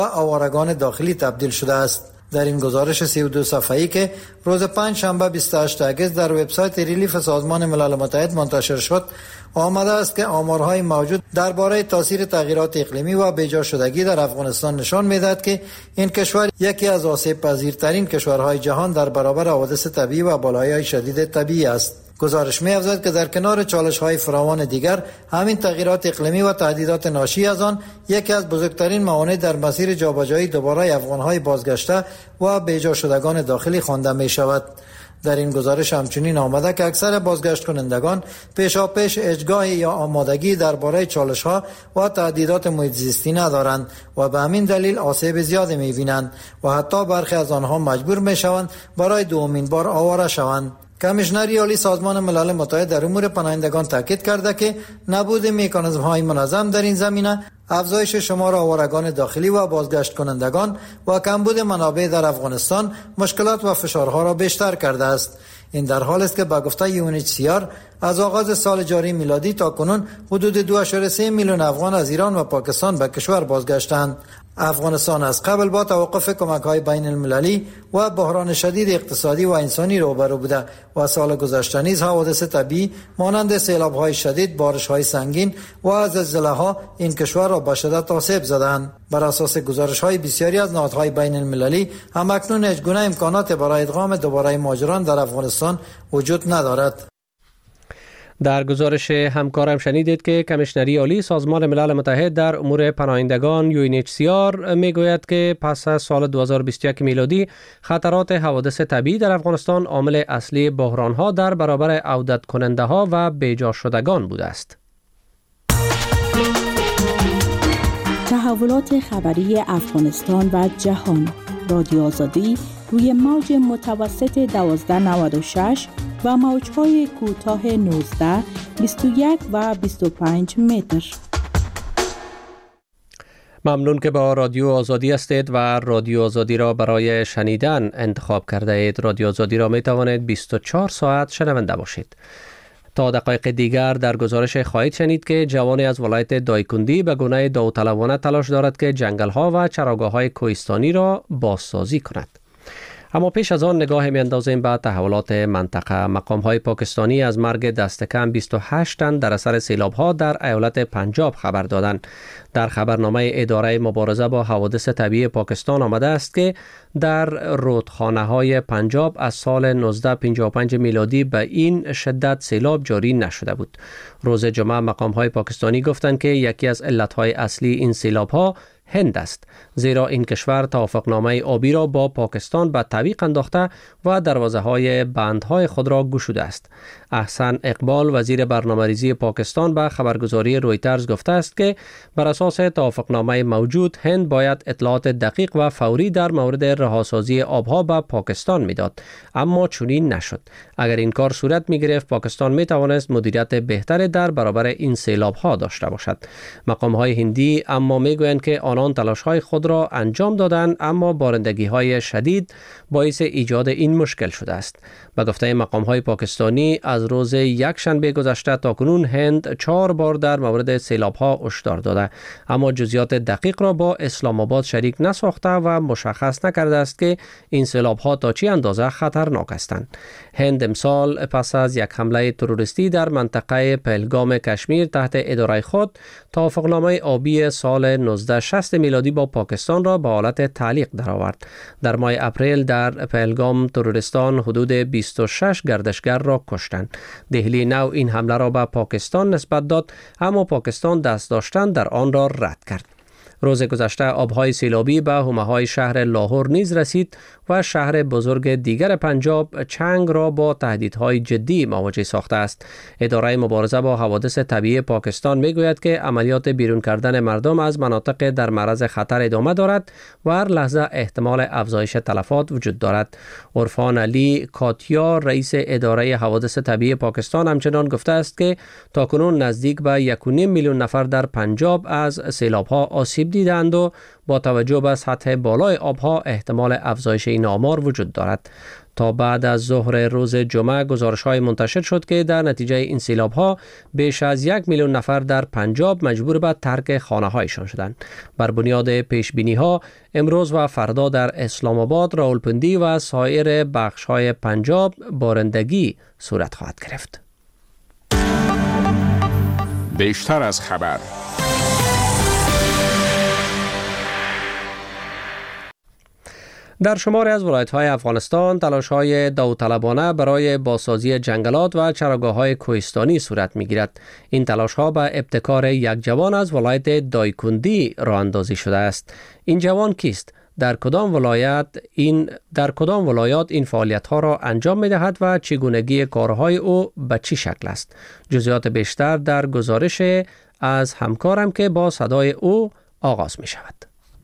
و آوارگان داخلی تبدیل شده است. در این گزارش 32 صفحه‌ای که روز پنجشنبه 28 اگست در وبسایت ریلیف سازمان ملل متحد منتشر شد، آمده است که آمارهای موجود درباره تاثیر تغییرات اقلیمی و بیجا شدگی در افغانستان نشان می‌دهد که این کشور یکی از آسیب پذیرترین کشورهای جهان در برابر حوادث طبیعی و بالایی‌های شدید طبیعی است. گزارش می‌افزاید که در کنار چالش‌های فراوان دیگر، همین تغییرات اقلیمی و تهدیدات ناشی از آن یکی از بزرگترین موانع در مسیر جابجایی دوباره افغان‌های بازگشته و بیجا شدگان داخلی خوانده می‌شود. در این گزارش همچنین آمده که اکثر بازگشت کنندگان پیشاپیش اجگاهی یا آمادگی درباره چالش‌ها و تهدیدات محیط زیستی ندارند و به همین دلیل آسیب زیادی می‌بینند و حتی برخی از آنها مجبور می‌شوند برای دومین بار آواره شوند. کمیشنری عالی سازمان ملل متحد در امور پناهندگان تاکید کرده که نبود مکانیزم‌های منظم در این زمینه، افزایش شمار آوارگان داخلی و بازگشت کنندگان و کمبود منابع در افغانستان مشکلات و فشارها را بیشتر کرده است. این در حالی است که به گفته UNHCR از آغاز سال جاری میلادی تا کنون حدود 2.3 میلیون افغان از ایران و پاکستان به کشور بازگشتند. افغانستان از قبل با توقف کمک‌های بین المللی و بحران شدید اقتصادی و انسانی روبرو بوده و سال گذشته نیز حوادث طبیعی مانند سیلاب‌های شدید، بارش‌های سنگین و زلزله‌ها این کشور را به شدت آسیب زدند. بر اساس گزارش‌های بسیاری از نهادهای بین المللی، همکنون هیچگونه امکانات برای ادغام دوباره مهاجران در افغانستان وجود ندارد. در گزارش همکارم شنیدید که کمیشنری عالی سازمان ملل متحد در امور پناهندگان UNHCR میگوید که پس از سال 2021 میلادی خطرات حوادث طبیعی در افغانستان عامل اصلی بحران‌ها در برابر عودت کننده ها و بیجا شدگان بوده است. تحولات خبری افغانستان و جهان، رادیو آزادی روی موج متوسط 1296 و موج‌های کوتاه 19، 21 و 25 متر. ممنون که با رادیو آزادی هستید و رادیو آزادی را برای شنیدن انتخاب کرده اید. رادیو آزادی را می توانید 24 ساعت شنونده باشید. تا دقایق دیگر در گزارش خواهید شنید که جوانی از ولایت دایکندی به گونه داوطلبانه تلاش دارد که جنگل‌ها و چراگاه‌های کوهستانی را بازسازی کند. اما پیش از آن نگاه می‌اندازیم به تحولات منطقه. مقام‌های پاکستانی از مرگ دست کم 28 تن در اثر سیلاب‌ها در ایالت پنجاب خبر دادند. در خبرنامه اداره مبارزه با حوادث طبیعی پاکستان آمده است که در رودخانه‌های پنجاب از سال 1955 میلادی به این شدت سیلاب جاری نشده بود. روز جمعه مقام‌های پاکستانی گفتند که یکی از علت‌های اصلی این سیلاب‌ها هند است، زیرا این کشور توافقنامه آبی را با پاکستان به تعویق انداخته و دروازه‌های بندهای خود را گشوده است. احسن اقبال وزیر برنامه‌ریزی پاکستان به خبرگزاری رویترز گفته است که بر اساس توافقنامه موجود هند باید اطلاعات دقیق و فوری در مورد رهاسازی آبها به پاکستان میداد، اما چنین نشد. اگر این کار صورت می‌گرفت پاکستان می‌توانست مدیریت بهتری در برابر این سیلاب‌ها داشته باشد. مقام‌های هندی اما می‌گویند که آنان تلاش‌های خود را انجام دادند، اما بارندگی‌های شدید باعث ایجاد این مشکل شده است. به گفته مقام‌های پاکستانی از روز یکشنبه گذشته تا کنون هند 4 بار در مورد سیلاب‌ها هشدار داده، اما جزئیات دقیق را با اسلام آباد شریک نساخته و مشخص نکرده است که این سیلاب‌ها تا چه اندازه خطرناک هستند. هند امسال پس از یک حمله تروریستی در منطقه پهلگام کشمیر تحت اداره خود توافقنامه آبی سال 1960 میلادی با پاکستان را به حالت تعلیق درآورد. در ماه اپریل در پهلگام تروریستان حدود 26 گردشگر را کشتند. دهلی نو این حمله را به پاکستان نسبت داد، اما پاکستان دست داشتن در آن را رد کرد. روز گذشته آبهای سیلابی به حومه‌های شهر لاهور نیز رسید و شهر بزرگ دیگر پنجاب چنگ را با تهدیدهای جدی مواجه ساخته است. اداره مبارزه با حوادث طبیعی پاکستان میگوید که عملیات بیرون کردن مردم از مناطق در معرض خطر ادامه دارد و هر لحظه احتمال افزایش تلفات وجود دارد. عرفان علی کاتیا رئیس اداره حوادث طبیعی پاکستان همچنان گفته است که تاکنون نزدیک به 1.5 میلیون نفر در پنجاب از سیلاب‌ها آسیب دیدند و با توجه به سطح بالای آبها احتمال افزایش این آمار وجود دارد. تا بعد از ظهر روز جمعه گزارش‌های منتشر شد که در نتیجه این سیلاب‌ها بیش از 1 میلیون نفر در پنجاب مجبور به ترک خانه‌هایشان شدند. بر بنیاد پیش‌بینی‌ها امروز و فردا در اسلام آباد، راولپندی و سایر بخش‌های پنجاب بارندگی صورت خواهد گرفت. بیشتر از خبر. در شماری از ولایت‌های افغانستان تلاش‌های داوطلبانه برای بازسازی جنگلات و چراگاه‌های کوهستانی صورت می‌گیرد. این تلاش‌ها به ابتکار یک جوان از ولایت دایکندی راه اندازی شده است. این جوان کیست؟ در کدام ولایات این فعالیت‌ها را انجام می‌دهد و چگونگی کارهای او به چه شکل است؟ جزئیات بیشتر در گزارش از همکارم که با صدای او آغاز می‌شود.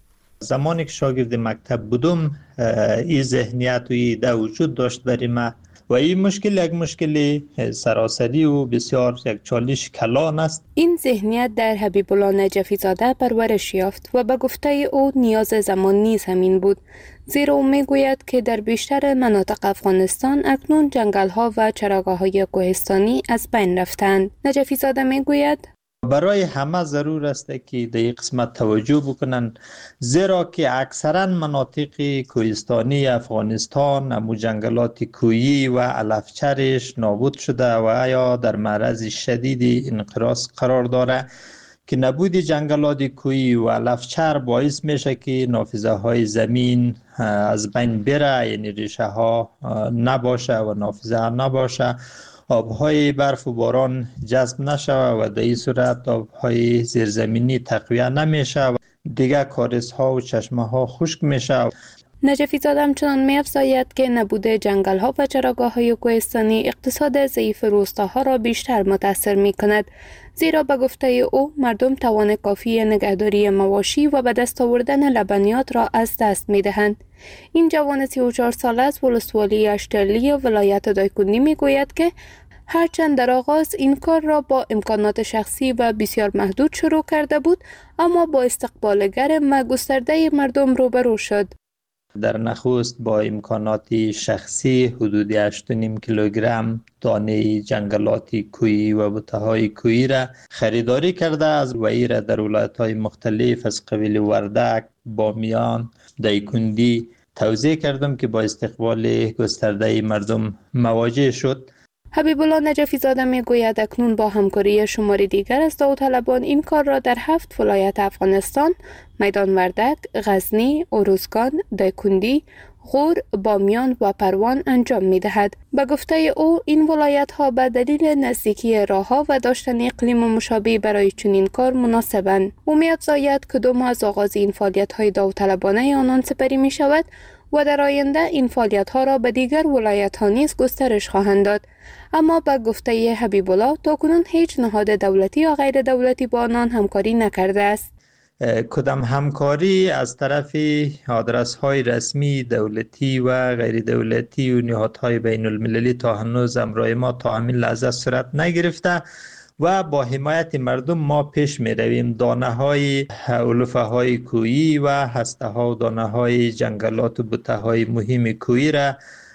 زمانی که شاگرد مکتب بودم این ذهنیت و ایده وجود داشت برای من و این مشکل یک مشکل سراسری و بسیار یک چالش کلان است. این ذهنیت در حبیب الله نجفی زاده پرورش یافت و به گفته او نیاز زمان نیز همین بود، زیرا او میگوید که در بیشتر مناطق افغانستان اکنون جنگل‌ها و چراگاه‌های کوهستانی از بین رفتند. نجفی زاده میگوید برای همه ضرور است که در این قسمت توجه بکنن، زیرا که اکثرا مناطق کوهستانی افغانستان امو جنگلات کوهی و علفچرش نابود شده و یا در معرض شدید انقراض قرار داره که نبود جنگلات کوهی و علفچر باعث میشه که نافذه های زمین از بین بره، یعنی ریشه ها نباشه و نافذه نباشه، آبهای برف و باران جذب نشود و در این صورت آبهای زیرزمینی تقویه نمیشه و دیگر کارزها و چشمه ها خشک میشه. نجفی زاده همچنان می‌افزاید که نبود جنگل‌ها و چراگاه‌های کوهستانی اقتصاد ضعیف روستاها را بیشتر متاثر می‌کند، زیرا به گفته او مردم توان کافی نگهداری مواشی و به دست آوردن لبنیات را از دست می‌دهند. این جوان 34 ساله از ولسوالی اشترلی ولایت دایکندی می‌گوید که هرچند در آغاز این کار را با امکانات شخصی و بسیار محدود شروع کرده بود، اما با استقبال گرم و گسترده مردم روبرو شد. در نخست با امکانات شخصی حدود 8.5 کیلوگرم دانه جنگلات کوهی و بوته‌های کوهی را خریداری کرده از وی را در ولایت‌های مختلف از قبیل وردک، بامیان، دایکندی توزیع کردم که با استقبال گسترده مردم مواجه شد. حبیب الله نجفی زاده میگوید اکنون با همکاری شماری دیگر از داوطلبان این کار را در 7 ولایت افغانستان، میدان وردک، غزنی، اروزگان، دایکندی، غور، بامیان و پروان انجام می‌دهد. به گفته او این ولایت‌ها به دلیل نزدیکی راه‌ها و داشتن اقلیم مشابه برای چنین کار مناسبند. او می‌افزاید که 2 ماه از آغاز این فعالیت‌های داوطلبانه آنان سپری می‌شود و در آینده این فعالیت‌ها را به دیگر ولایت‌ها نیز گسترش خواهند داد. اما به گفته حبیب الله تاکنون هیچ نهاد دولتی یا غیر دولتی با آنان همکاری نکرده است. کدام همکاری از طرف آدرس‌های رسمی دولتی و غیر دولتی و نهادهای بین المللی تا هنوز امرای ما تا همین لحظه صورت نگرفته و با حمایت مردم ما پیش می رویم. دانه های علوفه های کوهی و هسته ها و دانه های جنگلات و بوته های مهم کوهی را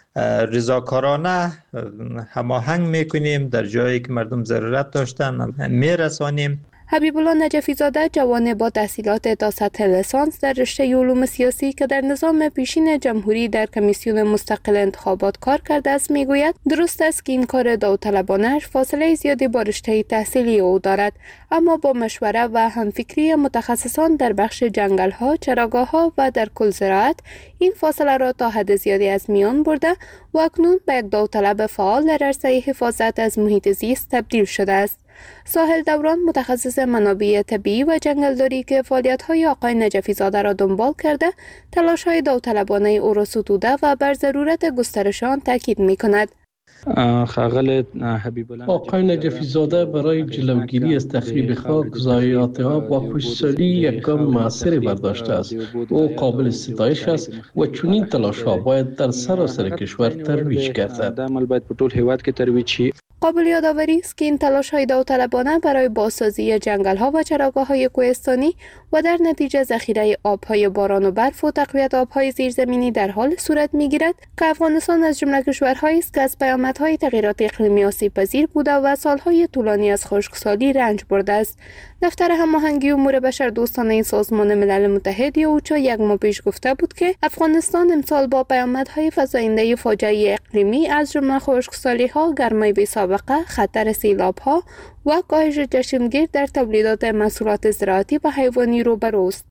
رضاکارانه هماهنگ میکنیم، در جایی که مردم ضرورت داشتن میرسانیم. حبیب الله نجفی زاده جوان با تحصیلات تا سطح لیسانس در رشته علوم سیاسی که در نظام پیشین جمهوری در کمیسیون مستقل انتخابات کار کرده است میگوید درست است که این کار داوطلبانه‌اش فاصله زیادی با رشته تحصیلی او دارد، اما با مشوره و همفکری متخصصان در بخش جنگل‌ها، چراگاه‌ها و در کل زراعت این فاصله را تا حد زیادی از میان برده و اکنون به یک داوطلب فعال در عرصه حفاظت از محیط زیست تبدیل شده است. ساحل دوران متخصص منابع طبیعی و جنگلداری که فعالیت‌های آقای نجفی زاده را دنبال کرده، تلاش‌های داوطلبانه او را ستوده و بر ضرورت گسترش آن تاکید می‌کند. آقای نجفی زاده برای جلوگیری از تخریب خاک، ضایعات‌ها با خوشسالی یک گام موثری برداشته است. او قابل ستایش است و چنین تلاش‌ها باید در سراسر کشور ترویج گردد. قابل یادآوری است که این تلاش‌های داوطلبانه برای بازسازی جنگل‌ها و چراگاه‌های کوهستانی و در نتیجه ذخیره آب‌های باران و برف و تقویت آب‌های زیرزمینی در حال صورت می‌گیرد که افغانستان از جمله کشورهایی است که از پیامدهای تغییرات اقلیمی آسیب‌پذیر بوده و سال‌های طولانی از خشکسالی رنج برده است. دفتر هماهنگی امور بشردوستانه سازمان ملل متحد یا اوچا یک ماه پیش گفته بود که افغانستان امسال با پیامدهای فزاینده فاجعه اقلیمی از جمله خشکسالی‌ها، گرمای بی‌سابقه، خطر سیلاب‌ها و کاهش چشمگیر در تولیدات محصولات زراعتی و حیوانی روبروست.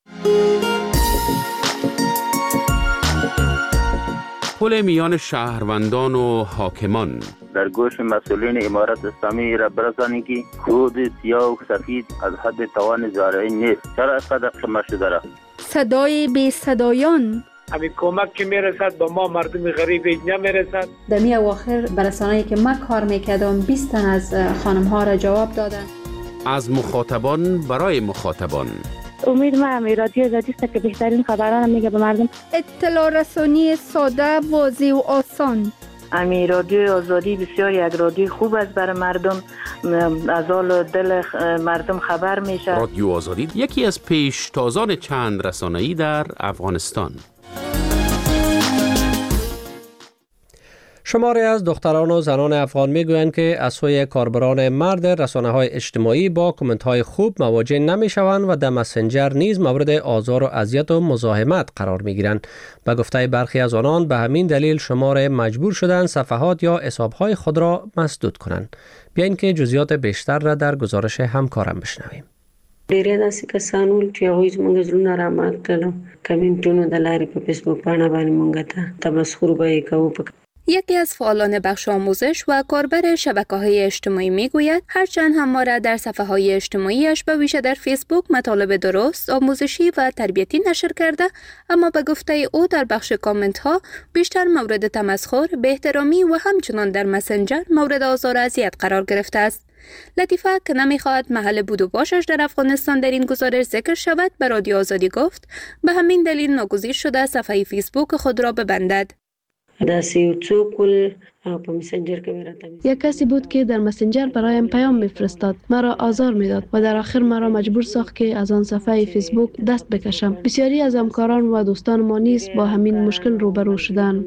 پل میان شهروندان و حاکمان در گوش مسئولین امارت اسلامی را برسانید که خود سیاه و سفید از حد توان زارعی نیست. چرا اینقدر قمه شده را؟ صدای بی صدایان همین کمک که میرسد به ما مردم غریب نمیرسد. در می اواخر برسانه‌ای که من کار میکردم 20 تن از خانم ها را جواب دادن. از مخاطبان برای مخاطبان. امید ما هم رادیو آزادی است که بهترین خبران میگه به مردم. اطلاع رسانی ساده، واضح و آسان. امی رادیو آزادی بسیار یک رادیو خوب است برای مردم، از حال دل مردم خبر میشه. رادیو آزادی یکی از پیشتازان چند رسانه‌ای در افغانستان. شماری از دختران و زنان افغان میگویند که از سوی کاربران مرد رسانه‌های اجتماعی با کامنت‌های خوب مواجه نمی‌شوند و در مسنجر نیز مورد آزار و اذیت و مزاحمت قرار می‌گیرند. به گفته برخی از آنان به همین دلیل شمار مجبور شدند صفحات یا حساب‌های خود را مسدود کنند. بیاین که جزئیات بیشتر را در گزارش همکارم بشنویم. ډیری داسې کسان ول چې هغوی زموږ زړونه رامات کړل، کمنټونو د لارې په فیسبوک پاڼه باندې مونږ ته تمسخر به یې کوو. یکی از فعالان بخش آموزش و کاربر شبکه‌های اجتماعی میگوید هرچند همواره در صفحه‌های اجتماعیش به ویژه در فیسبوک مطالب درست، آموزشی و تربیتی نشر کرده، اما به گفته او در بخش کامنت‌ها بیشتر مورد تمسخر، بی‌احترامی و همچنان در مسنجر مورد آزار و اذیت قرار گرفته است. لطیفه که نمیخواهد محل بود و باشش در افغانستان در این گزارش ذکر شود به رادیو آزادی گفت به همین دلیل ناگزیر شده صفحه فیسبوک خود را ببندد. یک کسی بود که در مسنجر برایم پیام میفرستاد، مرا آزار میداد و در آخر مرا مجبور ساخت که از آن صفحه فیسبوک دست بکشم. بسیاری از همکاران و دوستان ما نیز با همین مشکل روبرو شدند.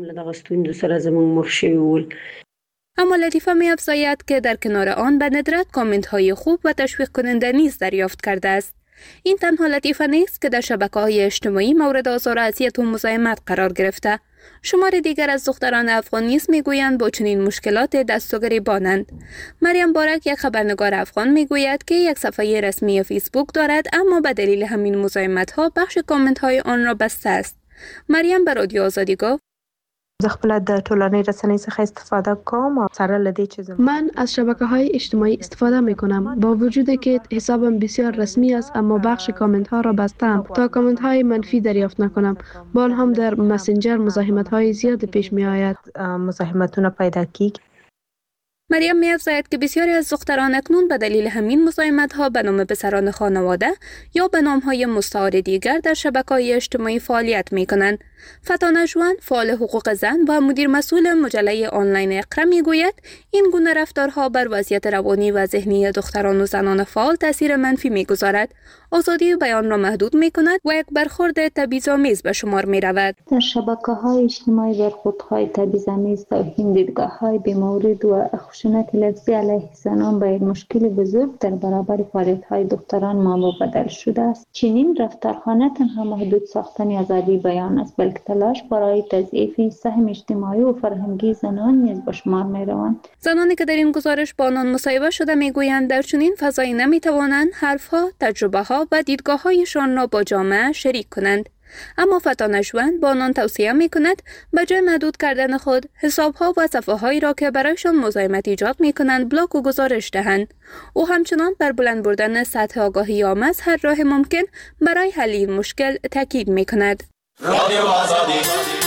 اما لطیفه می افزاید که در کنار آن به ندرت کامنت های خوب و تشویق کننده نیز دریافت کرده است. این تنها لطیفه نیست که در شبکه‌های اجتماعی مورد آزار و اذیت و مزاحمت قرار گرفته. شمار دیگر از دختران افغان نیز میگویند با چنین مشکلات دست و گریبانند. مریم بارک یک خبرنگار افغان میگوید که یک صفحه رسمی فیسبوک دارد اما به دلیل همین مزاحمت‌ها بخش کامنت‌های آن را بسته است. مریم به رادیو آزادی گفت زه خپل د ټولنیز رسنۍ څخه استفاده کوم او سره لدی چیز من از شبکه‌های اجتماعی استفاده می‌کنم با وجودی که حسابم بسیار رسمی است اما بخش کامنت‌ها را بستم تا کامنت‌های منفی دریافت نکنم. با هم در مسنجر مزاحمت‌های زیاد پیش می‌آید. مزاحمتونه پیدا کیږي. مریم می‌افزاید که بسیاری از دختران اکنون به دلیل همین مزاحمت‌ها به نام پسران خانواده یا به نام‌های مستعار دیگر در شبکه‌های اجتماعی فعالیت می‌کنند. فتانه جوان، فعال حقوق زن و مدیر مسئول مجله آنلاین اقرا میگوید این گونه رفتارها بر وضعیت روانی و ذهنی دختران و زنان فعال تاثیر منفی میگذارد، آزادی بیان را محدود میکند و یک برخورد تبعیض‌آمیز به شمار میرود. در شبکه‌های اجتماعی برخوردهای تبعیض‌آمیز، توهین، دیدگاه‌های بی‌مورد و خشونت لفظی علیه زنان به یک مشکل بزرگ در برابر فعالیت‌های دختران ما بدل شده است. چنین رفتارها نه تنها محدود ساختن آزادی بیان است بلکه تلاش برای تضعیف سهم اجتماعی و فرهنگی زنان نیز به شمار می‌روند. زنانی که در این گزارش با آنان مصاحبه شده میگویند در چنین فضایی نمیتوانند حرفها، تجربه‌ها و دیدگاه‌هایشان را با جامعه شریک کنند. اما فتانه جوان با آنان توصیه می‌کند به جای محدود کردن خود حساب‌ها و صفحه‌هایی را که برایشان مزاحمت ایجاد می‌کنند بلاک و گزارش دهند. او همچنان بر بلند بردن سطح آگاهی عام از هر راه ممکن برای حل این مشکل تاکید می‌کند. رادیو آزادی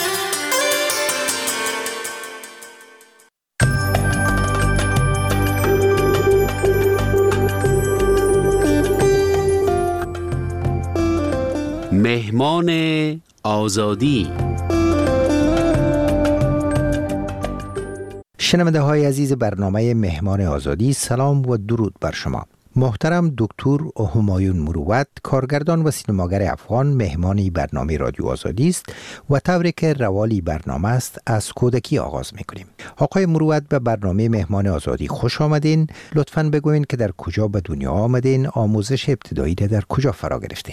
مهمان آزادی شنونده های عزیز برنامه مهمان آزادی، سلام و درود بر شما. محترم دکتر همایون مروت، کارگردان و سینماگر افغان، مهمانی برنامه رادیو آزادی است و طوری که روالی برنامه است از کودکی آغاز میکنیم. آقای مروت، به برنامه مهمان آزادی خوش آمدین. لطفاً بگوین که در کجا به دنیا آمدین، آموزش ابتدایی در کجا فرا گرفتین؟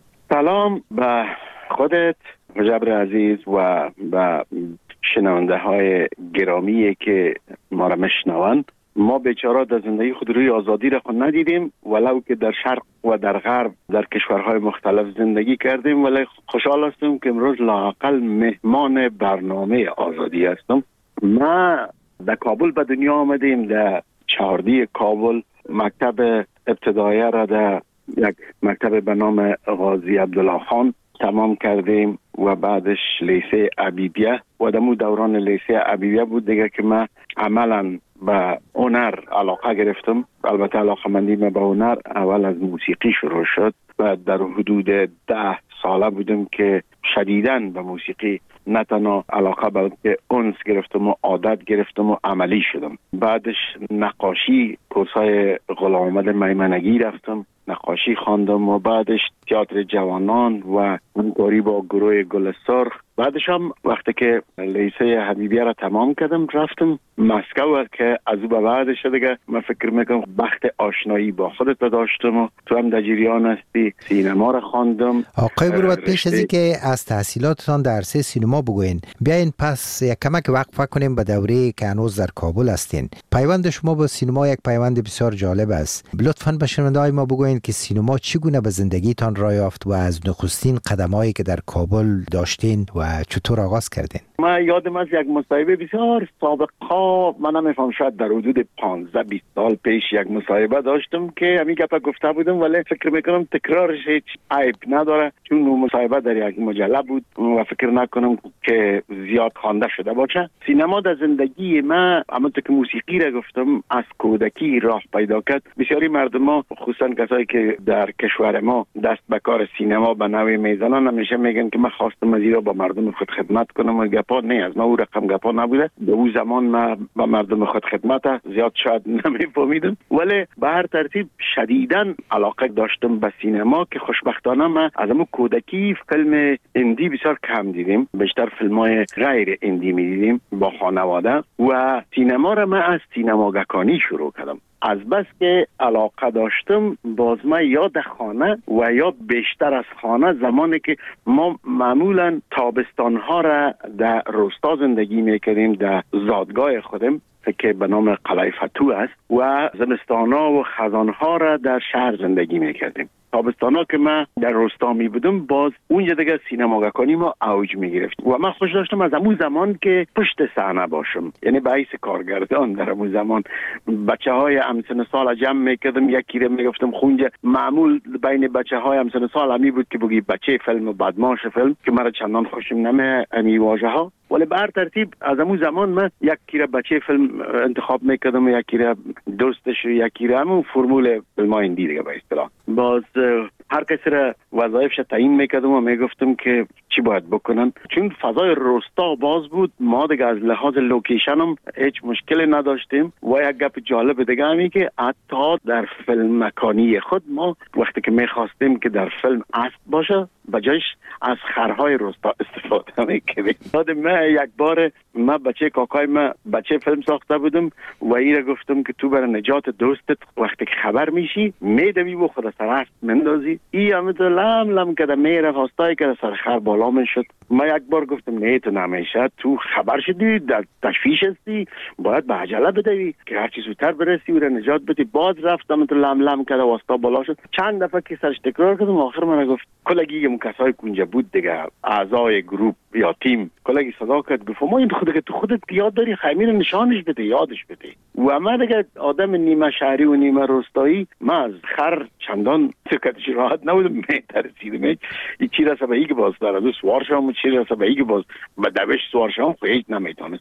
سلام به خودت مجبر عزیز و به شنونده های گرامی که ما را میشنوند. ما بیچاره در زندگی خود روی آزادی را خود ندیدیم، ولو که در شرق و در غرب در کشورهای مختلف زندگی کردیم، ولی خوشحال هستم که امروز لااقل مهمان برنامه آزادی هستم. ما در کابل به دنیا آمدیم، در چهاردی کابل مکتب ابتدایی را در یک مکتب به نام غازی عبدالله خان تمام کردیم و بعدش لیسه عبیدیه و در دوران لیسه عبیدیه بود دیگه که من عملاً به هنر علاقه گرفتم. البته علاقه مندی من به هنر اول از موسیقی شروع شد و در حدود 10 ساله بودم که شدیداً به موسیقی نه تنها علاقه بلکه انس گرفتم و عادت گرفتم و عملی شدم. بعدش نقاشی، کورسای غلام محمد میمنگی رفتم، نقاشی خواندم و بعدش تئاتر جوانان و همکاری با گروه گل سرخ. بعدش هم وقتی که لیسه حبیبیه را تمام کردم رفتم مسکو که از او به بعدش دیگه من فکر میکنم بخت آشنایی با خودت داشتم و تو هم در جریان هستی. سینما را خواندم. آقای مروت، پیش از اینکه از تحصیلاتتان در عرصه سینما بگوین، بیاین پس یک کمک وقفه کنیم به دوره که هنوز در کابل هستین. پیوند شما با سینما یک پیوند بسیار جالب است. لطفاً به شنونده‌های ما بگوین که سینما چگونه به زندگیتان راه یافت و از نخستین قدمایی که در کابل داشتین و چطور آغاز کردین؟ من یادم از یک مصاحبه بسیار سابقا، من نمیفهم شاید در حدود 15-20 سال پیش یک مصاحبه داشتم که همین گپا گفته بودم، ولی فکر میکنم تکرارش هیچ عیب نداره چون مصاحبه در یک مجله بود و فکر نکنم که زیاد خوانده شده باشه. سینما در زندگی من همونطور که موسیقی را گفتم از کودکی راه پیدا کرد. بسیاری مردم ها خصوصا کسایی که در کشور ما دست به کار سینما به نوعی میزنن همیشه میگن که من خواستم از ایرا با مردم خود خدمت کنم و گپا نه از ما او رقم گپا نبوده. به اون زمان من با مردم خود خدمت زیاد شاید نمیفهمیدم، ولی به هر ترتیب شدیداً علاقه داشتم به سینما که خوشبختانه من از همون کودکی فیلم هندی بسیار کم دیدیم، بیشتر فیلم‌های غیر هندی می‌دیدیم با خانواده و سینما را من از سینماگکانی شروع کردم. از بس که علاقه داشتم باز ما یا در خانه و یا بیشتر از خانه، زمانی که ما معمولا تابستانها را در روستا زندگی میکردیم در زادگاه خودم که به نام قلعه فتوح است و زمستانها و خزانها را در شهر زندگی میکردیم. تابستانا که من در روستا می بودم باز اونجا دیگه سینماگکانی ما اوج می گرفت و من خوش داشتم از همون زمان که پشت صحنه باشم، یعنی به حیث کارگردان در همون زمان بچه های همسن سال جمع می کردم، یکی رو می گفتم خونجا. معمول بین بچه های همسن سال همی بود که بگی بچه فیلم و بدماش فیلم که مرا چندان خوشم نمی امی واژه ها، ولی به هر ترتیب از همون زمان من یکی رو بچه فیلم انتخاب می کردم و یکی رو دوستش و یکی رو همون فرمول فیلم های هندی دیگه به اصطلاح. باز هر کسی را وظایفش تعیین میکردم و میگفتم که چی باید بکنن، چون فضای روستا باز بود. ما دیگه از لحاظ لوکیشن هم هیچ مشکلی نداشتیم و یک گپ جالب دیگه همی که حتی در فیلم مکانی خود ما وقتی که میخواستیم که در فیلم اسب باشه بجایش از خرهای روستا استفاده میکردیم. یادم من یک بار من بچه کاکای من بچه فیلم ساخته بودم و ایره گفتم که تو برای نجات دوستت وقتی که خبر میشی میدوی و خود سر اسب مندازی. ای همه تو لم لم کده میره خواستایی که سر خر بالا من شد. من یک بار گفتم نه تو نمیشه، تو خبر شدی در تشویش هستی، باید به عجله بدوی که هر چی زودتر برسی و را نجات بدی. باز رفتم تو لم لم کده واسطا بالا شد. چند دفعه که سرش تکرار کردم آخر من گفت کلگی اون کسای کنجا بود دیگه اعضای گروپ یا تیم کلگی صدا کرد گفت ما این تو خودت یاد داری خیمین نشانش بده یادش بده. و من دیگه آدم نیمه شهری و نیمه روستایی من از خر چندان سکتش راحت نبودم، میترسیدم این چی رسه به ای که باز در از سوار شم و چی رسه به ای که باز به دوش سوار شم هیچ نمیتونستم.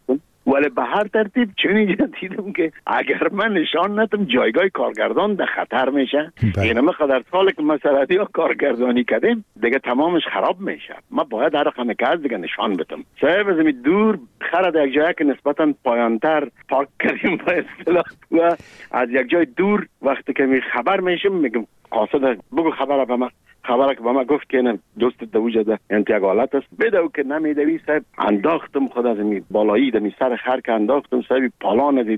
ولی به هر ترتیب چون اینجا دیدم که اگر من نشان ندم جایگاه کارگردان در خطر میشه. یعنی ما قدر سال که مسئله ها کارگردانی کردیم دیگه تمامش خراب میشه. ما باید هر رقم که از دیگه نشان بدم. صاحب از دور خرد یک جایی که نسبتا پایانتر پارک کردیم با اصطلاح و از یک جای دور وقتی که می خبر میشم میگم قاصد بگو خبر به من. خبره که با ما گفت که نه دوست دوجه ده انتیاگ حالت است بدو که نمیدوی صاحب انداختم خود از می بالایی ده می سر خر که انداختم صاحب پالان از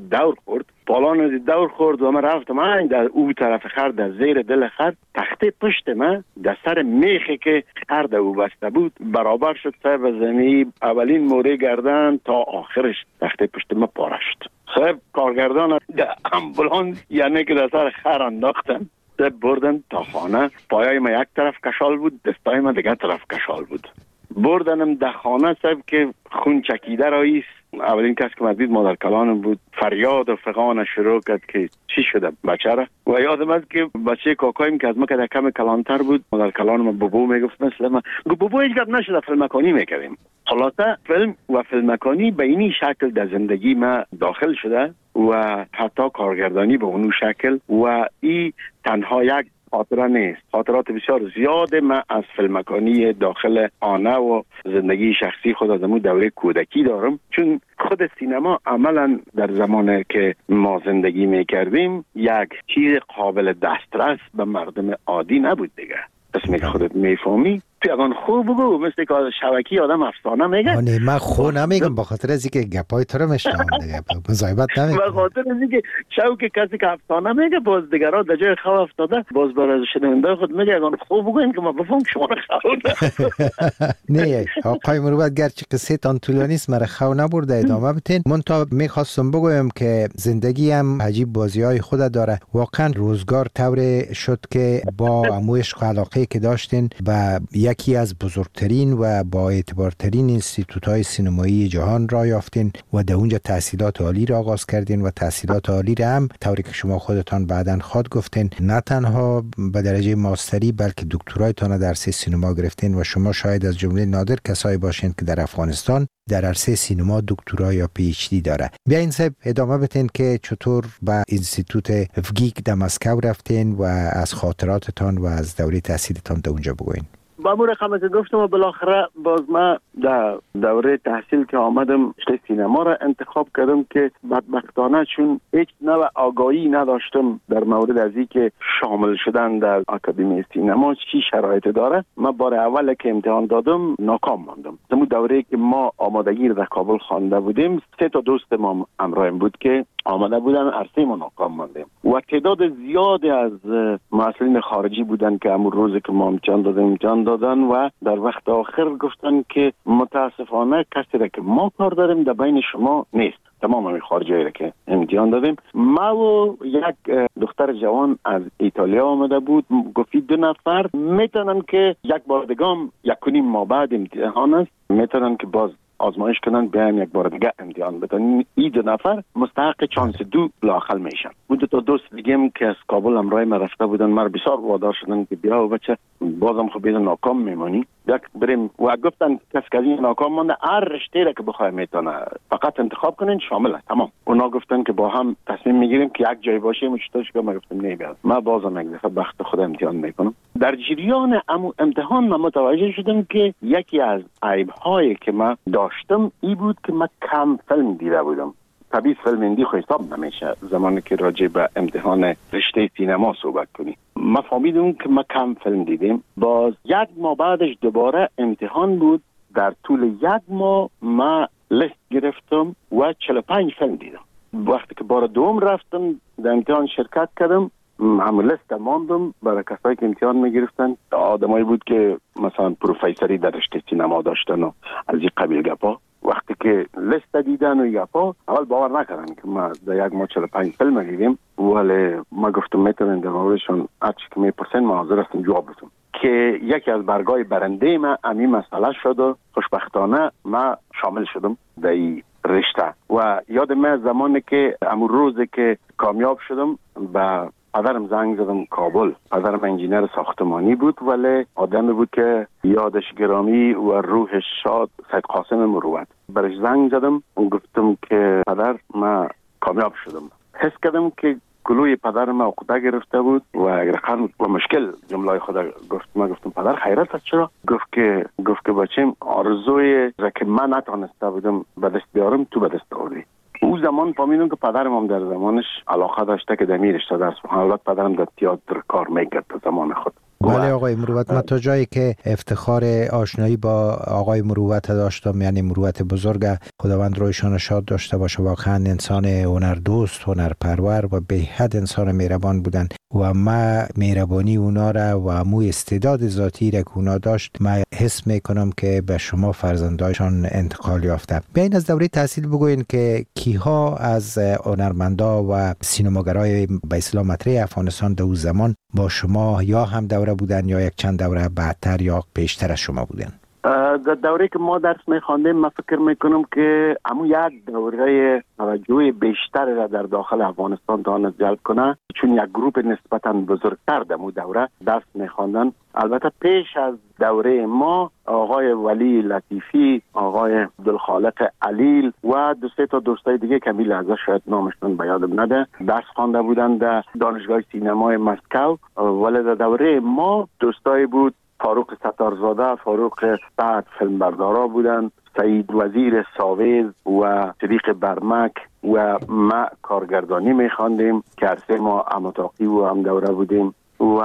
دور خورد و من رفتم در او طرف خر در زیر دل خر تخته پشت من در سر میخی که خر ده او بسته بود برابر شد صاحب زمین اولین موره گردن تا آخرش تخته پشت من پاره شد. صاحب کارگردان در امبولانس یعنی که در سر خر انداختن بردن تا خانه. پایای ما یک طرف کشال بود دستای ما دیگه طرف کشال بود. بردنم در خانه صاحب که خون چکیده راییست. اولین کس که من دید مادر کلانم بود. فریاد و فغان شروع کرد که چی شده بچه را و یادم است که بچه کاکایم که از ما که کم کلانتر بود مادر کلانم بابو میگفت مثل ما بابو هیچ گپ نشده فیلمکانی میکردیم. خلاصه فیلم و فیلمکانی به اینی شکل در زندگی ما داخل شده و حتی کارگردانی به اونو شکل و این تنها یک خاطره نیست. خاطرات بسیار زیاده من از فیلمکانی داخل آنه و زندگی شخصی خود از امون دوره کودکی دارم چون خود سینما عملا در زمانی که ما زندگی میکردیم یک چیز قابل دسترس به مردم عادی نبود دیگه. اسمی که خودت میفهمی تو اگان خوب بگو مثل که شبکی آدم افسانه میگه. نه من خو نمیگم به خاطر از اینکه گپای تو رو میشنم دیگه مزایبت نمیگم. به خاطر از اینکه شوک کسی که افسانه میگه باز دیگران در جای خواب افتاده باز برای شنونده خود میگه اگان خوب بگوین که ما بفهم شما رو خو نه آقای مروت گرچه قصه تان طولانی است مرا خو نبرده ادامه بدین. من تا میخواستم بگویم که زندگی هم عجیب بازی‌های خود داره. واقعا روزگار طور شد که با عموش علاقه که داشتین و یکی از بزرگترین و با اعتبارترین انستیتوت‌های سینمایی جهان را یافتین و در اونجا تحصیلات عالی را آغاز کردین و تحصیلات عالی را هم طوری که شما خودتان بعداً خود گفتین نه تنها به درجه ماستری بلکه دکترایتان در عرصه سینما گرفتین و شما شاید از جمله نادر کسایی باشین که در افغانستان در عرصه سینما دکترا یا پی اچ دی داره. بیاین صاحب ادامه بدین که چطور به انستیتوت افگیک در مسکو رفتین و از خاطراتتان و از دوره تحصیلتان در اونجا بگوین. با مو رقم که گفتم و بالاخره باز ما در دوره تحصیل که آمدم رشته سینما را انتخاب کردم که بدبختانه چون هیچ نوع آگاهی نداشتم در مورد از این که شامل شدن در آکادمی سینما چی شرایط داره. من بار اول که امتحان دادم ناکام ماندم. در دوره که ما آمادگی در کابل خوانده بودیم 3 تا دوست ما همراهم بود که آمده بودن عرصه ما ناکام ماندیم و تعداد زیادی از مسئولین خارجی بودن که همون روزی که ما امتحان دادن و در وقت آخر گفتن که متاسفانه کسی را که ما کار داریم در بین شما نیست. تمام همین خارجی را که امتحان دادیم ما و یک دختر جوان از ایتالیا آمده بود گفتی 2 نفر میتونن که یک بار دیگه 1.5 ماه بعد امتحان است میتونن که باز آزمایش کنن بیایم یک بار دیگه امتحان بدن. این 2 نفر مستحق چانس 2 لااقل میشن. بود تا دوست دیگه که از کابل همراه ما رفته بودن ما بسیار وادار شدن که بیا و بچه بازم خب بیدن ناکام میمونی یک بریم و گفتن کس که این ناکام مانده هر رشته را که بخواه میتونه فقط انتخاب کنین شامل است تمام. اونا گفتن که با هم تصمیم میگیریم که یک جای باشیم. چطورش که ما گفتم نه بیاد ما بازم یک دفعه بخت خود امتحان میکنم. در جریان امتحان ما متوجه شدم که یکی از عیب‌هایی که ما داشتم این بود که من کم فیلم دیده بودم. طبیعی فیلم هندی خو حساب نمیشه زمانی که راجع به امتحان رشته سینما صحبت کنی. ما فهمیدم که ما کم فیلم دیدیم. باز 1 ماه بعدش دوباره امتحان بود. در طول 1 ماه ما لیست گرفتم و 45 فیلم دیدم. وقتی که بار دوم رفتم در امتحان شرکت کردم همون لیست ماندم برای کسایی که امتحان میگرفتن. آدمایی بود که مثلا پروفیسوری در رشته سینما داشتن و از این قبیل گپا. وقتی که لیست دیدن و گپا اول باور نکردن که ما در 1 ماه 45 فیلم دیدیم ولی ما گفتم میتونن در موردشون هرچی که میپرسن ما حاضر هستم جواب بدم که یکی از برگای برنده ما همین مسئله شد و خوشبختانه ما شامل شدم در این رشته. و یادم زمانی که همون روزی که کامیاب شدم به پدرم زنگ زدم کابل. پدرم انجینر ساختمانی بود ولی آدمی بود که یادش گرامی و روحش شاد، سید قاسم مروت. برش زنگ زدم و گفتم که پدر من کامیاب شدم. حس کردم که گلوی پدرم عقده گرفته بود و اگر و مشکل جمله خدا گفت. من گفتم پدر خیرت است چرا؟ گفت که بچم آرزوی را که من نتونسته بودم به دست بیارم تو به دست آوردی. او زمان فهمیدم که پدرم هم در زمانش علاقه داشته که در رشته درس بخونه. البته پدرم در تئاتر کار میکرد در زمان خود. بله آقای مروت، من تا جایی که افتخار آشنایی با آقای مروت داشتم، یعنی مروت بزرگ، خداوند رویشان شاد داشته باشه، واقعا انسان هنردوست، هنرپرور و به حد انسان مهربان بودن و ما مهربانی اونا را و امو استعداد ذاتی را که اونا داشت ما حس میکنم که به شما فرزندایشان انتقال یافته. بیاین از دوره تحصیل بگوین که کیها از هنرمندا و سینماگرای به اصطلاح مطرح افغانستان در اون زمان با شما یا هم دوره بودن یا یک چند دوره بعدتر یا پیشتر از شما بودن؟ در دوره که ما درس میخواندیم من فکر میکنم که همون یک دوره توجه بیشتر را در داخل افغانستان تواند جلب کنه، چون یک گروپ نسبتا بزرگتر در اون دوره درس میخواندن. البته پیش از دوره ما آقای ولی لطیفی، آقای عبدالخالق علیل و دو سه تا دوستای دیگه که می لحظه شاید نامشون به یادم نده درس خوانده بودن در دانشگاه سینمای مسکو. ولی در دوره ما دوستای بود فاروق ستارزاده، فاروق سعد فیلمبردارا بودن، سعید وزیر ساویز و صدیق برمک و ما کارگردانی میخواندیم که عرصه ما اماتاقی و هم دوره بودیم و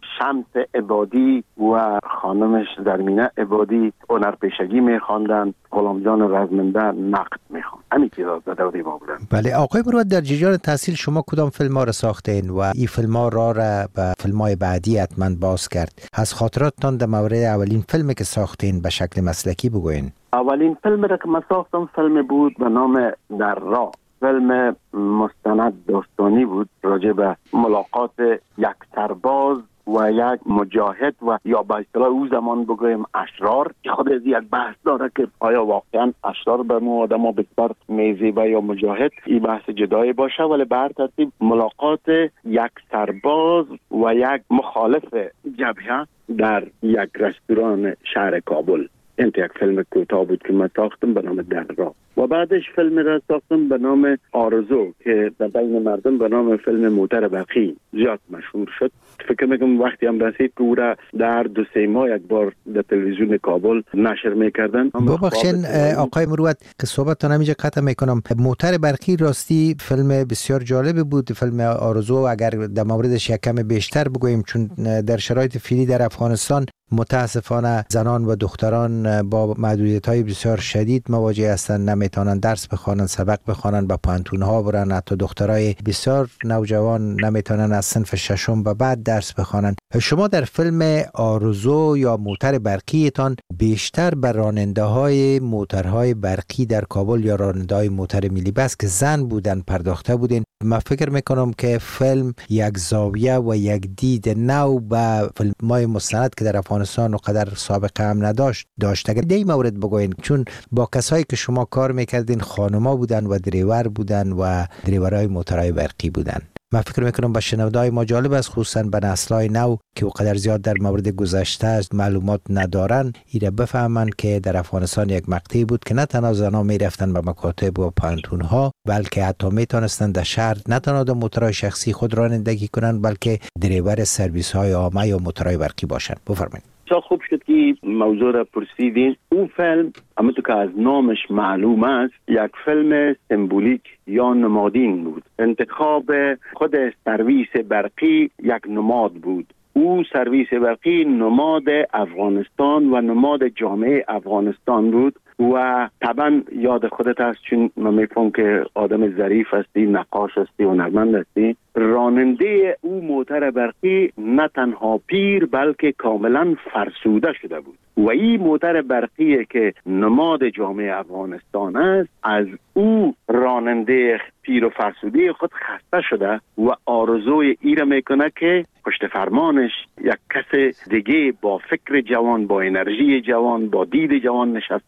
شمس عبادی و خانمش درمینه عبادی هنرپیشگی میخواندن، غلام جان رزمنده نقد میخواند. همین چیزا در دوره ما بودن. بله آقای مروت، در جریان تحصیل شما کدام فیلم ها را ساختین و این فیلم ها را به فیلم های بعدی حتما باز کرد؟ از خاطراتتان در مورد اولین فیلمی که ساختین به شکل مسلکی بگوین. اولین فیلم را که من ساختم فیلم بود به نام در راه. فیلم مستند داستانی بود راجع به ملاقات یک سرباز و یک مجاهد و یا به اصطلاح او زمان بگویم اشرار، که خود از یک بحث داره که آیا واقعا اشرار به ما آدم بسیار میزیبه یا مجاهد، این بحث جدایی باشه. ولی به هر ترتیب ملاقات یک سرباز و یک مخالف جبهه در یک رستوران شهر کابل. این یک فیلم کوتاه بود که من ساختم به نام در راه و بعدش فیلم را ساختم به نام آرزو که در بین مردم به نام فیلم موتر برقی زیاد مشهور شد. فکر میکنم وقتی هم رسید که او را در 2-3 ماه یک بار در تلویزیون کابل نشر میکردن. ببخشید آقای مروت که صحبتتان همینجا قطع میکنم. موتر برقی راستی فیلم بسیار جالب بود. فیلم آرزو اگر در موردش یک کم بیشتر بگوییم، چون در شرایط فعلی در افغانستان متاسفانه زنان و دختران با محدودیت‌های بسیار شدید مواجه هستند، نمیتونن درس بخوانن، سبق بخوانن، با پانتون‌ها برن. حتی دخترای بسیار نوجوان نمیتونن از صنف ششم به بعد درس بخوانن. شما در فیلم آرزو یا موتر برقیتان بیشتر به راننده‌های موترهای برقی در کابل یا راننده‌های موتر ملی بس که زن بودن پرداخته بودین. من فکر میکنم که فیلم یک زاویه و یک دید نو به فیلم‌های مستند که در افغانستان و قدر سابقه هم نداشت داشته. در این مورد بگوین، چون با کسایی که شما کار میکردین خانوما بودن و دریور بودن و دریورای موترهای برقی بودن. من فکر میکنم با شنونده‌های ما جالب است، خصوصا به نسل‌های نو که قدر زیاد در مورد گذشته معلومات ندارن، ایره بفهمن که در افغانستان یک مقطعی بود که نه تنها زنان میرفتن به مکاتب و پانتون‌ها، بلکه حتی میتونستن در شهر نه تنها در موترهای شخصی خود رانندگی کنن، بلکه دریور سرویس‌های عامه یا موترهای برقی باشن. بفرمایید. خوب شد که موضوع را پرسیدین. اون فیلم همونطور که از نامش معلوم است یک فیلم سمبولیک یا نمادین بود. انتخاب خود سرویس برقی یک نماد بود. او سرویس برقی نماد افغانستان و نماد جامعه افغانستان بود و طبعا یاد خودت هست، چون من میفهم که آدم ظریف هستی، نقاش هستی، هنرمند هستی. راننده او موتر برقی نه تنها پیر بلکه کاملا فرسوده شده بود و این موتر برقی که نماد جامعه افغانستان است از او راننده پیر و فرسوده خود خسته شده و آرزوی ای را میکنه که پشت فرمانش یک کس دیگه با فکر جوان، با انرژی جوان، با دید جوان نشسته باشه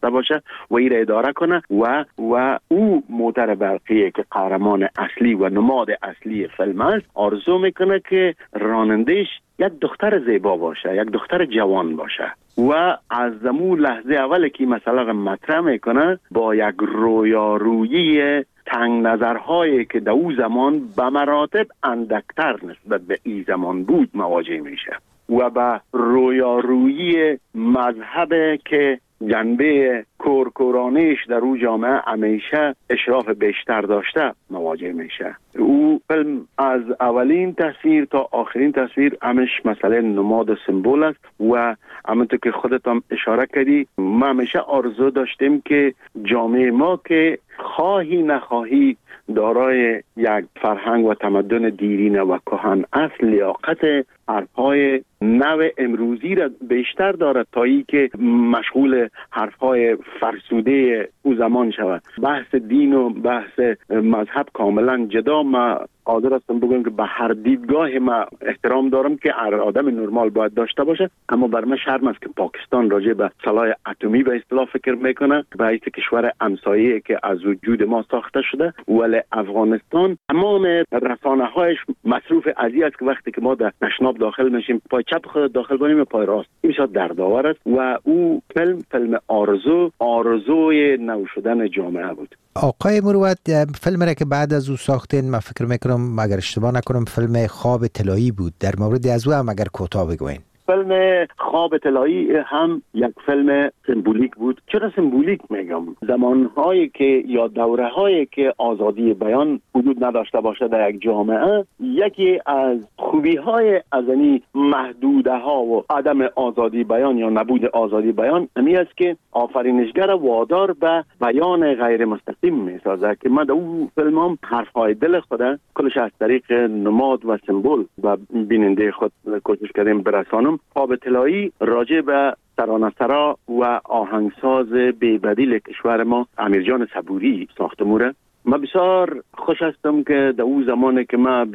و این را اداره کنه و او موتر برقیه که قهرمان اصلی و نماد اصلی فیلم است آرزو میکنه که رانندش یک دختر زیبا باشه، یک دختر جوان باشه و از زمون لحظه اول که مسئله مطرح میکنه با یک رویارویی تنگ نظرهایی که در او زمان به مراتب اندکتر نسبت به این زمان بود مواجه میشه و به رویارویی مذهب که جنبه کورکورانیش در او جامعه همیشه اشراف بیشتر داشته مواجه میشه. او فیلم از اولین تصویر تا آخرین تصویر همش مسئله نماد و سمبول است و همونطور که خودت هم اشاره کردی ما همیشه آرزو داشتیم که جامعه ما که خواهی نخواهی دارای یک فرهنگ و تمدن دیرینه و کهن اصل لیاقت حرفهای نو امروزی را بیشتر دارد تا ای که مشغول حرفهای فرسوده او زمان شود. بحث دین و بحث مذهب کاملا جدا. ما قادر هستم بگم که به هر دیدگاه ما احترام دارم که هر آدم نرمال باید داشته باشه، اما بر من شرم است که پاکستان راجع به سلاح اتمی به اصطلاح فکر میکنه و این کشور همسایه‌ای که از وجود ما ساخته شده، ولی افغانستان تمام رسانه‌هایش مصروف ازی است که وقتی که ما در تشناب داخل میشیم پای چپ خود داخل کنیم و پای راست، این بسیار دردآور است و او فیلم آرزوی نو شدن جامعه بود. آقای مروت، فیلم را که بعد از او ساختین من فکر میکنم اگر اشتباه نکنم فیلم خواب طلایی بود، در مورد از او هم اگر کوتاه بگوین. فیلم خواب طلایی هم یک فیلم سمبولیک بود. چرا سمبولیک میگم؟ زمانهایی که یا دورهایی که آزادی بیان وجود نداشته باشه در یک جامعه، یکی از خوبی‌های از این محدوده ها و عدم آزادی بیان یا نبود آزادی بیان همی است که آفرینشگر وادار به بیان غیر مستقیم میسازه که من در اون فیلم هم حرفهای دل خود کلش از طریق نماد و سمبول و بیننده خود کوشش کردیم برسانم. خواب طلایی راجع به ترانه‌سرا و آهنگساز بی‌بدیل کشور ما امیرجان صبوری ساخته موره. من بسیار خوش هستم که در اون زمانی که من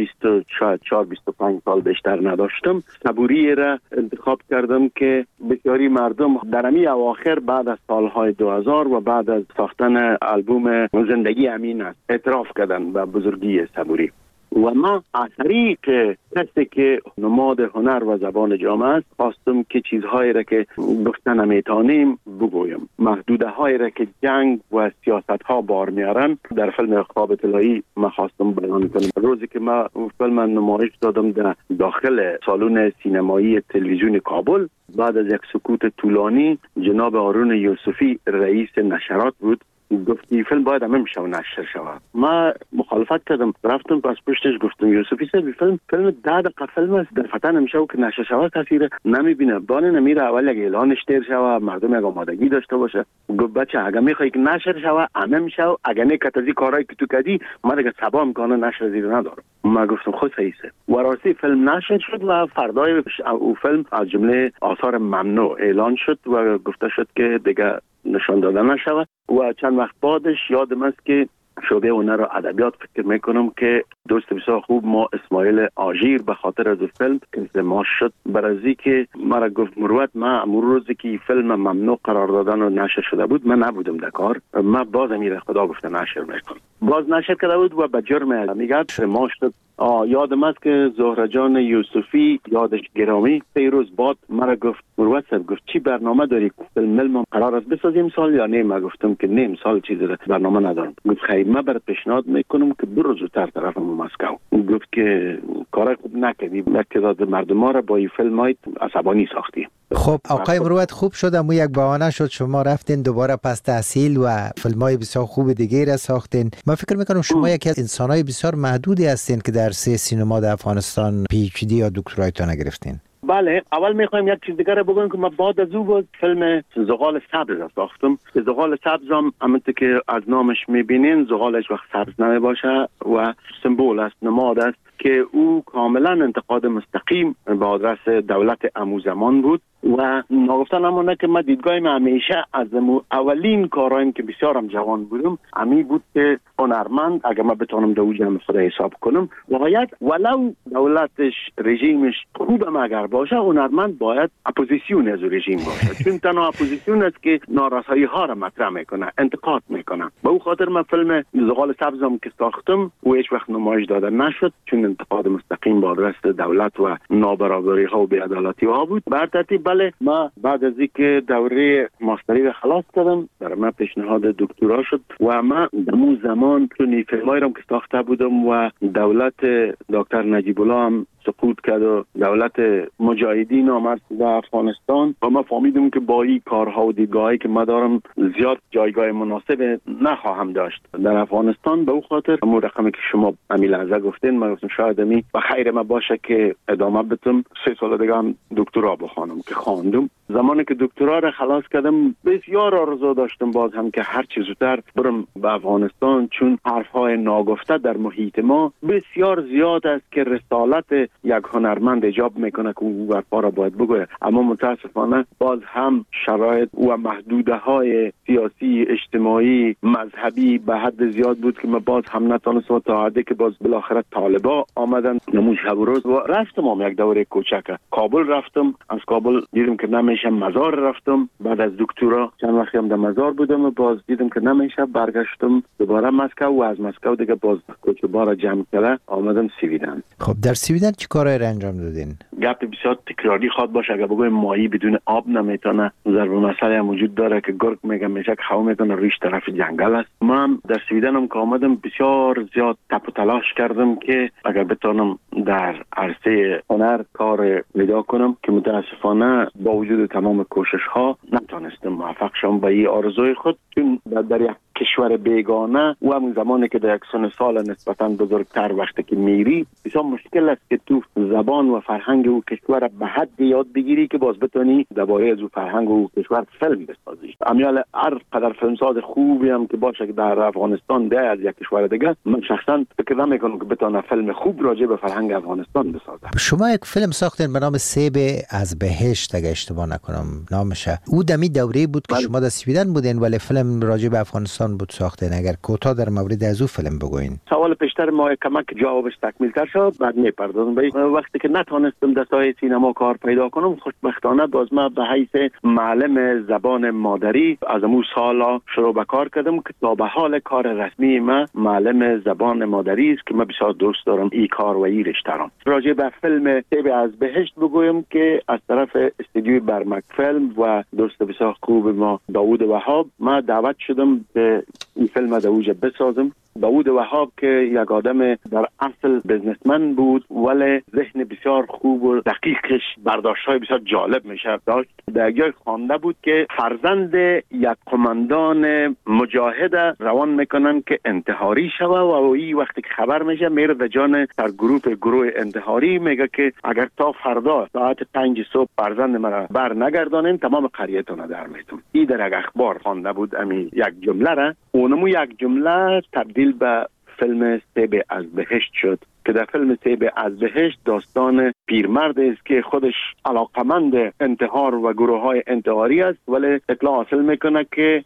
24-25 سال بیشتر نداشتم صبوری را انتخاب کردم که بسیاری مردم در امی اواخر بعد از سالهای 2000 و بعد از ساختن آلبوم زندگی امین است اعتراف کردن به بزرگی صبوری و ما از طریق کسی که نماد هنر و زبان جامعه است خواستم که چیزهایی را که گفتن نمیتونیم بگویم، محدوده هایی را که جنگ و سیاست ها بار میارن در فیلم خواب طلایی ما خواستم بیان کنم. روزی که ما فیلم نمایش دادم در داخل سالن سینمایی تلویزیون کابل، بعد از یک سکوت طولانی جناب هارون یوسفی رئیس نشرات بود گفتی فیلم باید همه میشه و نشر شود. ما مخالفت کردم، رفتم پس پشتش گفتم یوسفی صاحب فیلم 10 دقیقه فیلم است، در فتن نمیشه و که نشر شود کسی نمیبینه، بانه نمیره اول یک اعلانش تیر شود مردم یک آمادگی داشته باشه. گفت بچه اگه میخوای که نشر شود همه میشه و اگه نکتازی کارایی که تو کردی من دیگه صبا میکنه نشر زیر ندارم. ما گفتم خود صحیحه و راستی فیلم نشر شد و فردای او فیلم از جمله آثار ممنوع اعلان شد و گفته شد که دیگه نشان داده نشود و چند وقت بعدش یادم است که شعبه هنر و ادبیات فکر میکنم که دوست بسیار خوب ما اسماعیل آژیر به خاطر از فیلم که ما شد برازی که مرا گفت مروت ما امور روزی که فیلم ممنوع قرار دادن و نشر شده بود من نبودم در کار، ما باز امیر خدا گفته نشر میکنم، باز نشر کرده بود و به جرم میگه ما شد. یادم است که زهره جان یوسفی یادش گرامی 3 روز بعد مرا گفت مروت صاحب گفت چی برنامه داری فیلم قرار است بسازیم سال یا نه؟ ما گفتم که نه امسال چیزی برنامه ندارم. گفت خیر من برات پیشنهاد میکنم که برو زودتر طرف مسکو. گفت که کار خوب نکردی، تعداد مردم را با این فیلم عصبانی ساختی. خب آقای مروت خوب شد اما یک بهانه شد شما رفتین دوباره پس تحصیل و فیلم‌های بسیار خوب دیگه را ساختین. من فکر میکنم شما یکی از انسان‌های بسیار محدودی هستین که در سینما در افغانستان PhD یا دکترایتون گرفتین. بله، اول میخوایم یک چیز دیگه بگم که من بعد از او فیلم زغال سبز ساختم. زغال سبز هم همونطور که از نامش میبینین زغالش وقت سبز نمی باشه و سمبول است، نماد است که او کاملا انتقاد مستقیم به آدرس دولت اموزمان بود و ناگفتن همونه که من دیدگاهیم همیشه از اولین کارهایم که بسیارم جوان بودم امی بود که هنرمند اگر من بتونم در جمع خدا حساب کنم باید ولو دولتش رژیمش خوبم اگر باشه هنرمند باید اپوزیسیون از رژیم باشه چون تنها اپوزیسیون است که نارسایی ها را مطرح میکنه انتقاد میکنه. به او خاطر من فیلم زغال سبزم که ساختم و هیچ وقت نمایش داده نشد چون انتقاد مستقیم به آدرس دولت و نابرابری ها و بی‌عدالتی ها بود. بر ترتیب بله ما بعد از اینکه دوره ماستری را خلاص کردم در من پیشنهاد دکترا شد و ما در اون زمان چون فیلمایی را که ساخته بودم و دولت دکتر نجیب الله هم سقوط کرد و دولت مجاهدین آمد در افغانستان و ما فهمیدیم که با این کارها و دیدگاهی که ما دارم زیاد جایگاه مناسب نخواهم داشت در افغانستان. به او خاطر همون رقمی که شما امیل لحظه گفتین ما گفتم شاید امی و خیر ما باشه که ادامه بدم 3 سال دیگه هم دکترا بخوانم که خواندم. زمانی که دکترا را خلاص کردم بسیار آرزو داشتم باز هم که هر چه زودتر برم به افغانستان چون حرفهای ناگفته در محیط ما بسیار زیاد است که رسالت یک هنرمند ایجاب میکنه که او حرفا را باید بگوید اما متاسفانه باز هم شرایط و محدوده های سیاسی اجتماعی مذهبی به حد زیاد بود که ما باز هم نتونستم تا حدی که باز بالاخره طالبا آمدن نموز شب و روز و رفتم یک دوره کوچک کابل رفتم از کابل دیدم که نمیشه مزار رفتم بعد از دکترا چند وقتی هم در مزار بودم و باز دیدم که نمیشه برگشتم دوباره مسکو و از مسکو دیگه باز کوچبارا جمع کرده آمدم سویدن. خب در سویدن چی کارهای را انجام دادین؟ گپ بسیار تکراری خواد باشه اگر بگویم ماهی بدون آب نمیتونه ضرب مسئله هم وجود داره که گرگ میگم میشه که خواهم میتونه ریش طرف جنگل است. من در سویدن هم که آمدم بسیار زیاد تپ و تلاش کردم که اگر بتونم در عرصه هنر کار پیدا کنم که متاسفانه با وجود تمام کوشش ها نتونستم موفق شم به این آرزوی خود چون در یک کشور بیگانه و همون زمانی که در یک سن سال نسبتاً بزرگتر وقتی که میری بسیار مشکل است که تو زبان و فرهنگ او کشور به حد یاد بگیری که باز بتونی درباره از او فرهنگ و کشور فیلم بسازی. امیال هر قدر فیلمساز خوبی هم که باشه که در افغانستان ده از یک کشور دیگه من شخصا فکر نمیکنم که بتونه فیلم خوب راجع به فرهنگ افغانستان بسازه. شما یک فیلم ساختین به نام سیب از بهشت اگه اشتباه نکنم نامشه. او دمی دوره بود که شما در سویدن بودین ولی فیلم راجع به افغانستان بود ساختین. اگر کوتاه در مورد از او فیلم بگوین. سوال پیشتر ما کمک جوابش تکمیل تر شد بعد میپردازم به وقتی که نتونستم در ساحه سینما کار پیدا کنم خوشبختانه باز ما به حیث معلم زبان مادری از امو سالا شروع به کار کردم که تا به حال کار رسمی ما معلم زبان مادری است که من بسیار دوست دارم این کار و این رشته را. راجع به فیلم سیب از بهشت بگویم که از طرف استودیوی برمک فیلم و دوست بسیار خوب ما داوود وهاب ما دعوت شدم که این فیلم در اوج بسازم. داوود وهاب که یک آدم در اصل بزنسمن بود ولی ذهن بسیار خوب و دقیقش برداشت‌های بسیار جالب میشه داشت. در جای خوانده بود که فرزند یک قماندان مجاهد روان میکنن که انتحاری شوه و این وقتی که خبر میشه میره در جان در گروه انتحاری میگه که اگر تا فردا ساعت 5 صبح فرزند مرا بر نگردانین تمام قریتون در میتون. این در یک اخبار خوانده بود امی یک جمله را اونمو یک جمله تبدیل به فیلم سیب از بهشت شد که در فیلم سیب از بهشت داستان پیرمرد است که خودش علاقمند انتحار و گروه های انتحاری است ولی اطلاع حاصل میکنه که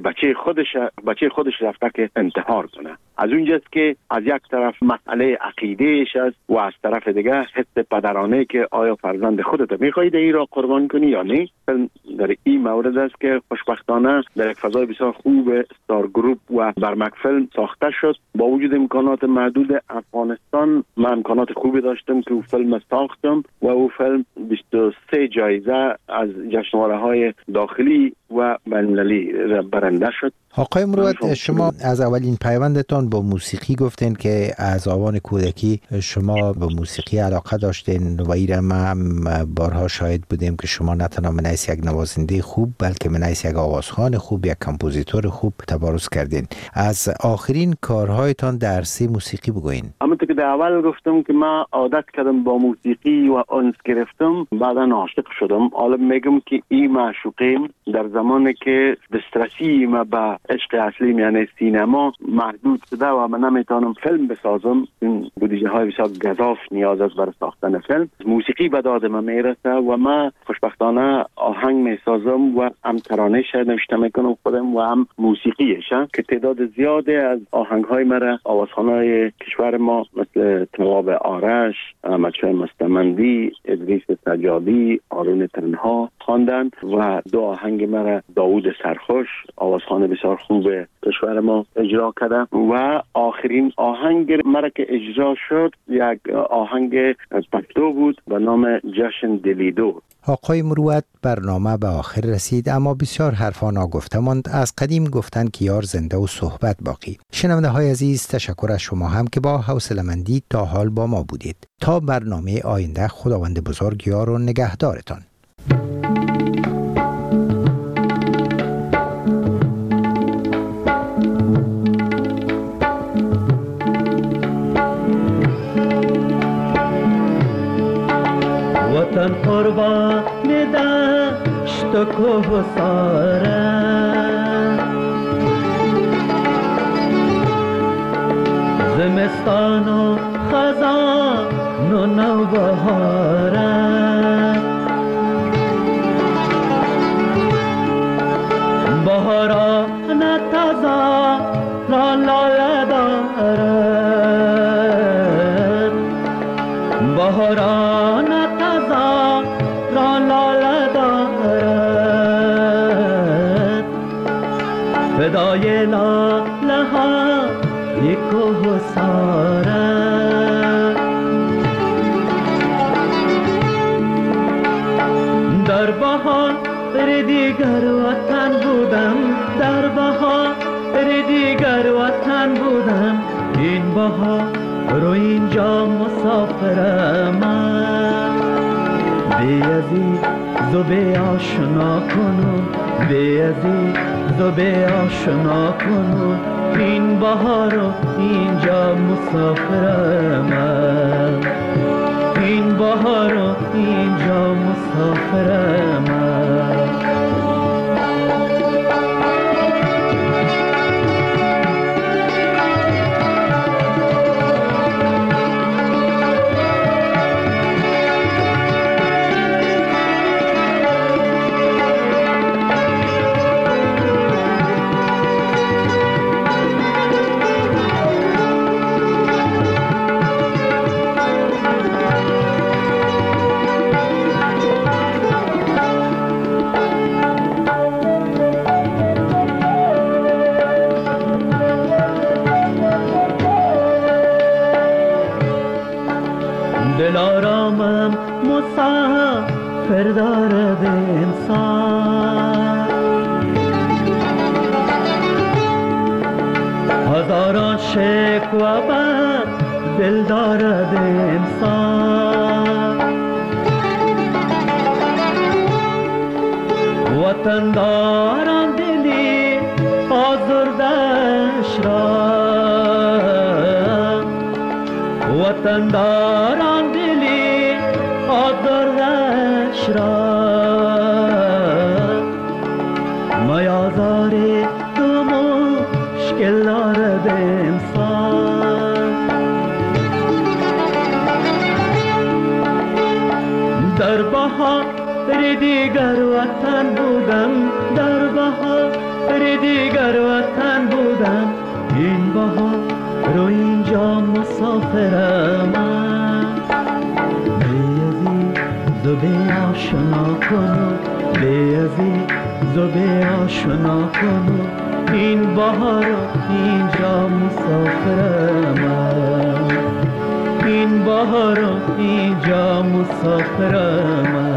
بچه خودش رفته که انتحار کنه. از اونجاست که از یک طرف مسئله عقیدهش است و از طرف دیگه حس پدرانه که آیا فرزند خودت میخواهی این را قربان کنی یا نه. در این مورد است که خوشبختانه در یک فضای بسیار خوب استار گروپ و برمک فیلم ساخته شد. با وجود امکانات محدود افغانستان من امکانات خوبی داشتم که او فیلم ساختم و او فیلم 23 جایزه از جشنواره‌های داخلی و بین‌المللی برنده شد. آقای مروت شما از اولین پیوندتان با موسیقی گفتین که از آوان کودکی شما به موسیقی علاقه داشتین و ایره ما بارها شاهد بودیم که شما نه تنها منیس یک نوازنده خوب بلکه منیس یک آوازخوان خوب یک کمپوزیتور خوب تبارز کردین. از آخرین کارهایتان در عرصه موسیقی بگوین. همونطور که در اول گفتم که من عادت کردم با موسیقی و انس گرفتم بعدا عاشق شدم. حالا میگم که این معشوقیم در زمانی که دسترسی ما به عشق اصلی یعنی سینما محدود شده و من نمیتونم فیلم بسازم، این بودجه های بسیار گزاف نیاز است برای ساختن فیلم، موسیقی به داد من میرسه و من خوشبختانه آهنگ میسازم و هم ترانه‌اش نوشته میکنم خودم و هم موسیقیش که تعداد زیاده از آهنگ های مرا آوازخوان‌های کشور ما مثل تواب آرش، احمدشاه مستمندی، ادریس سجادی، آرون تنها خواندن و 2 آهنگ مرا داوود سرخوش آوازخوان بسیار خوب کشور ما اجرا کرده و آخرین آهنگ مرا که اجرا شد یک آهنگ پشتو بود به نام جشن دلیدو. آقای مروت، برنامه به آخر رسید اما بسیار حرفا ناگفته ماند. از قدیم گفتند که یار زنده و صحبت باقی. شنونده های عزیز، تشکر از شما هم که با حوصله‌مندی تا حال با ما بودید. تا برنامه آینده، خداوند بزرگ یار و نگهدارتان. وطن قربان دشت و کوه و ساره، زمستان و خزان و نوبهاره، بهاران تازه را لاله داره، بهاران تازه را لاله داره، فدای لاله ها کوه و ساره. در بهار دیگر وطن بودم، در بهار دیگر وطن بودم، این بهار رو اینجا مسافرم. بی‌عزیز و بی آشنا کنون، بی‌عزیز و بی آشنا کنون، این بهار و اینجا مسافرم. این بهار و اینجا مسافرم. دلارامم مسافر دارد انسان، هزاران شکوه بر دل دارد انسان. وطن داران دلی آزردش را، وطن داران دلی آزردش را، میازاری تو مشکل دارد انسان. در بهار دیگر وطن بودم، در بهار دیگر وطن بودم، این بهار رو اینجا مسافرم. بی‌عزیز و بی آشنا کنو، بی‌عزیز و بی آشنا کنو، این بهار رو اینجا مسافرم. این بهار رو اینجا مسافرم.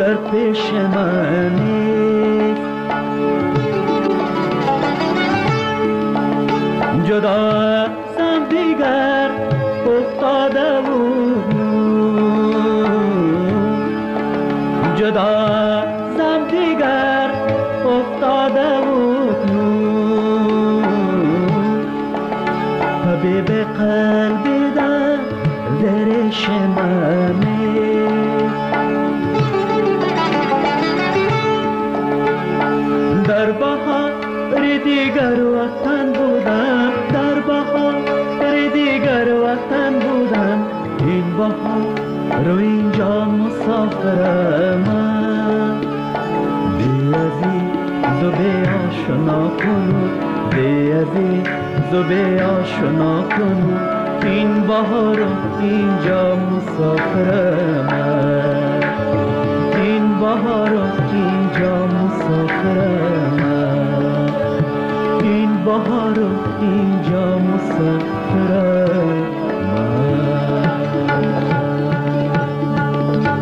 در پیش من نیست. جدا ازم دیگر افتاده بود، جدا ازم دیگر افتاده بود حبیب قلبی در درش منی. در بهار دیگر وطن بودم، در بهار دیگر وطن بودم، این بهار رو اینجا مسافرم. بی عزیز و بی آشنا کنو، بی عزیز و بی آشنا کنو، این بهار رو اینجا مسافرم.